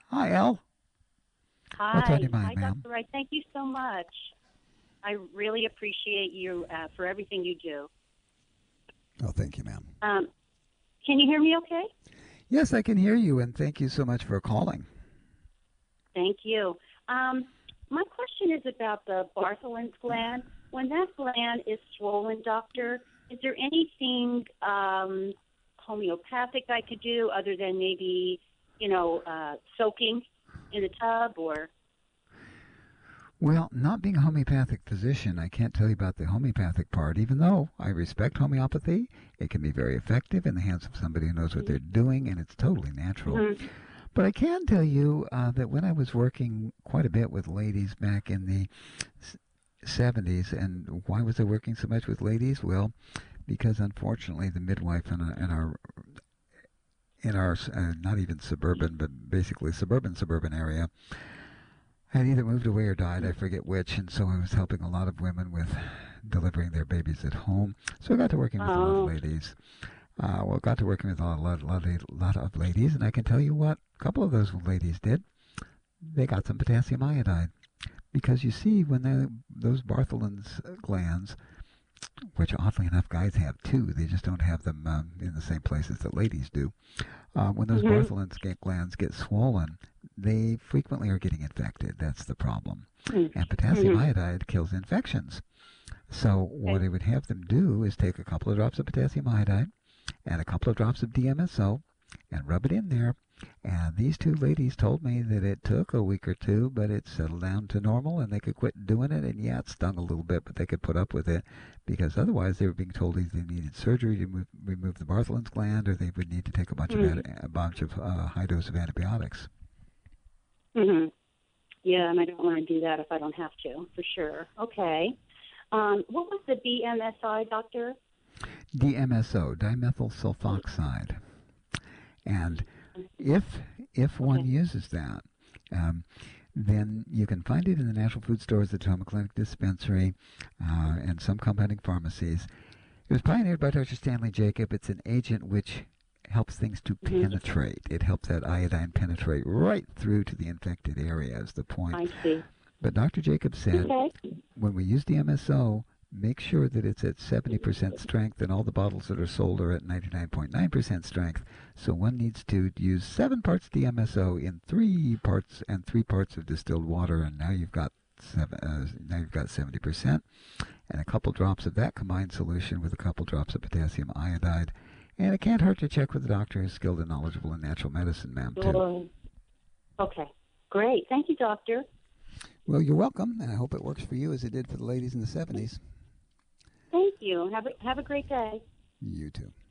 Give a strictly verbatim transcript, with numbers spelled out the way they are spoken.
Hi, Elle. What's on Hi. your mind, Hi, ma'am? doctor Wright. Thank you so much. I really appreciate you uh, for everything you do. Oh, thank you, ma'am. Um, can you hear me okay? Yes, I can hear you, and thank you so much for calling. Thank you. Um, my question is about the Bartholin's gland. When that gland is swollen, doctor, is there anything um, homeopathic I could do other than maybe, you know, uh, soaking in the tub or? Well, not being a homeopathic physician, I can't tell you about the homeopathic part, even though I respect homeopathy. It can be very effective in the hands of somebody who knows what they're doing, and it's totally natural. Mm-hmm. But I can tell you uh, that when I was working quite a bit with ladies back in the seventies, and why was I working so much with ladies? Well, because unfortunately the midwife in our, in our in our uh, not even suburban, but basically suburban suburban area had either moved away or died. I forget which, and so I was helping a lot of women with delivering their babies at home. So I got to working with a lot of Oh. ladies. Uh, well, got to working with a lot, lot, lot, lot of ladies, and I can tell you what a couple of those ladies did. They got some potassium iodide because you see, when they, those Bartholin's glands, which oddly enough guys have too, they just don't have them um, in the same places that ladies do. Uh, when those Mm-hmm. Bartholin's glands get swollen, they frequently are getting infected. That's the problem. And potassium Mm-hmm. iodide kills infections. So what Okay. I would have them do is take a couple of drops of potassium iodide and a couple of drops of D M S O and rub it in there. And these two ladies told me that it took a week or two, but it settled down to normal and they could quit doing it. And yeah, it stung a little bit, but they could put up with it because otherwise they were being told either they needed surgery to move, remove the Bartholin's gland or they would need to take a bunch of Mm-hmm. a bunch of uh, high dose of antibiotics. Mm-hmm. Yeah, and I don't want to do that if I don't have to, for sure. Okay. Um, what was the B M S I, doctor? D M S O, dimethyl sulfoxide. And if if one Okay. uses that, um, then you can find it in the natural food stores, the Toma Clinic Dispensary, uh, and some compounding pharmacies. It was pioneered by Doctor Stanley Jacob. It's an agent which helps things to Mm-hmm. penetrate. It helps that iodine penetrate right through to the infected area is the point. I see. But Doctor Jacob said Okay. when we use the M S O, make sure that it's at seventy percent strength, and all the bottles that are sold are at ninety-nine point nine percent strength. So one needs to use seven parts D M S O in three parts and three parts of distilled water, and now you've got seven, uh, now you've got seventy percent, and a couple drops of that combined solution with a couple drops of potassium iodide. And it can't hurt to check with a doctor who's skilled and knowledgeable in natural medicine, ma'am, too. Well, okay. Great. Thank you, doctor. Well, you're welcome, and I hope it works for you as it did for the ladies in the seventies. Thank you. Have a, have a great day. You too.